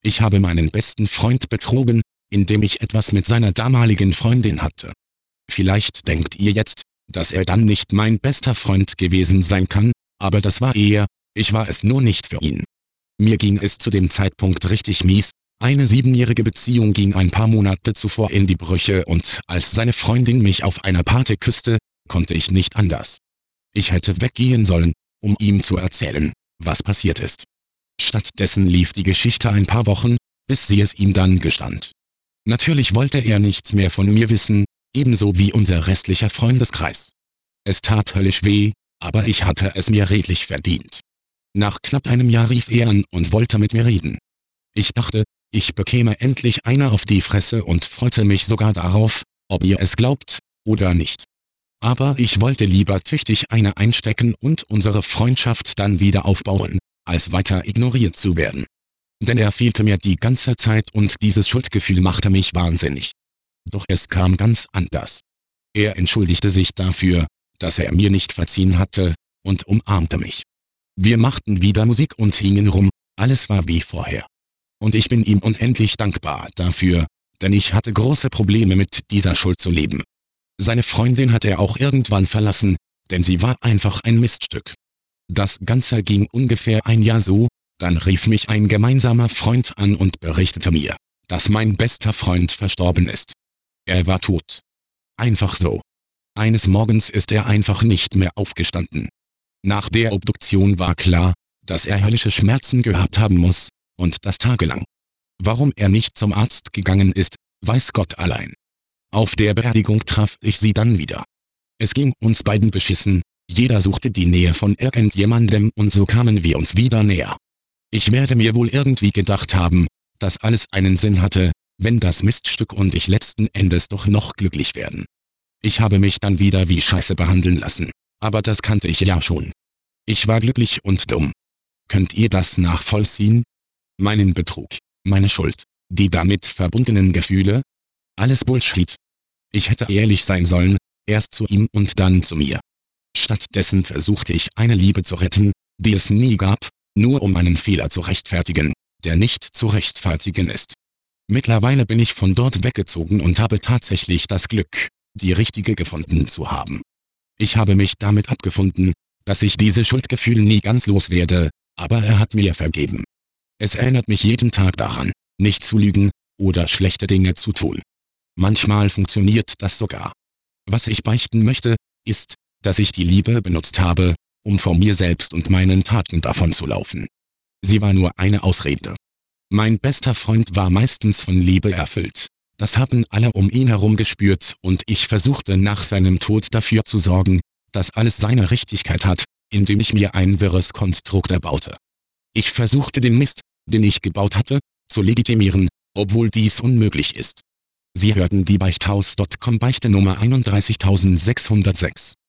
Ich habe meinen besten Freund betrogen, indem ich etwas mit seiner damaligen Freundin hatte. Vielleicht denkt ihr jetzt, dass er dann nicht mein bester Freund gewesen sein kann, aber das war er, ich war es nur nicht für ihn. Mir ging es zu dem Zeitpunkt richtig mies, eine 7-jährige Beziehung ging ein paar Monate zuvor in die Brüche und als seine Freundin mich auf einer Party küsste, konnte ich nicht anders. Ich hätte weggehen sollen, um ihm zu erzählen, was passiert ist. Stattdessen lief die Geschichte ein paar Wochen, bis sie es ihm dann gestand. Natürlich wollte er nichts mehr von mir wissen, ebenso wie unser restlicher Freundeskreis. Es tat höllisch weh, aber ich hatte es mir redlich verdient. Nach knapp einem Jahr rief er an und wollte mit mir reden. Ich dachte, ich bekäme endlich eine auf die Fresse und freute mich sogar darauf, ob ihr es glaubt oder nicht. Aber ich wollte lieber tüchtig eine einstecken und unsere Freundschaft dann wieder aufbauen, als weiter ignoriert zu werden. Denn er fehlte mir die ganze Zeit und dieses Schuldgefühl machte mich wahnsinnig. Doch es kam ganz anders. Er entschuldigte sich dafür, dass er mir nicht verziehen hatte, und umarmte mich. Wir machten wieder Musik und hingen rum, alles war wie vorher. Und ich bin ihm unendlich dankbar dafür, denn ich hatte große Probleme mit dieser Schuld zu leben. Seine Freundin hat er auch irgendwann verlassen, denn sie war einfach ein Miststück. Das Ganze ging ungefähr ein Jahr so, dann rief mich ein gemeinsamer Freund an und berichtete mir, dass mein bester Freund verstorben ist. Er war tot. Einfach so. Eines Morgens ist er einfach nicht mehr aufgestanden. Nach der Obduktion war klar, dass er höllische Schmerzen gehabt haben muss, und das tagelang. Warum er nicht zum Arzt gegangen ist, weiß Gott allein. Auf der Beerdigung traf ich sie dann wieder. Es ging uns beiden beschissen, jeder suchte die Nähe von irgendjemandem und so kamen wir uns wieder näher. Ich werde mir wohl irgendwie gedacht haben, dass alles einen Sinn hatte, wenn das Miststück und ich letzten Endes doch noch glücklich werden. Ich habe mich dann wieder wie Scheiße behandeln lassen, aber das kannte ich ja schon. Ich war glücklich und dumm. Könnt ihr das nachvollziehen? Meinen Betrug, meine Schuld, die damit verbundenen Gefühle? Alles Bullshit. Ich hätte ehrlich sein sollen, erst zu ihm und dann zu mir. Stattdessen versuchte ich eine Liebe zu retten, die es nie gab, nur um einen Fehler zu rechtfertigen, der nicht zu rechtfertigen ist. Mittlerweile bin ich von dort weggezogen und habe tatsächlich das Glück, die richtige gefunden zu haben. Ich habe mich damit abgefunden, dass ich diese Schuldgefühle nie ganz loswerde, aber er hat mir vergeben. Es erinnert mich jeden Tag daran, nicht zu lügen oder schlechte Dinge zu tun. Manchmal funktioniert das sogar. Was ich beichten möchte, ist, dass ich die Liebe benutzt habe, um vor mir selbst und meinen Taten davonzulaufen. Sie war nur eine Ausrede. Mein bester Freund war meistens von Liebe erfüllt. Das haben alle um ihn herum gespürt und ich versuchte nach seinem Tod dafür zu sorgen, dass alles seine Richtigkeit hat, indem ich mir ein wirres Konstrukt erbaute. Ich versuchte den Mist, den ich gebaut hatte, zu legitimieren, obwohl dies unmöglich ist. Sie hörten die Beichthaus.com Beichte Nummer 31606.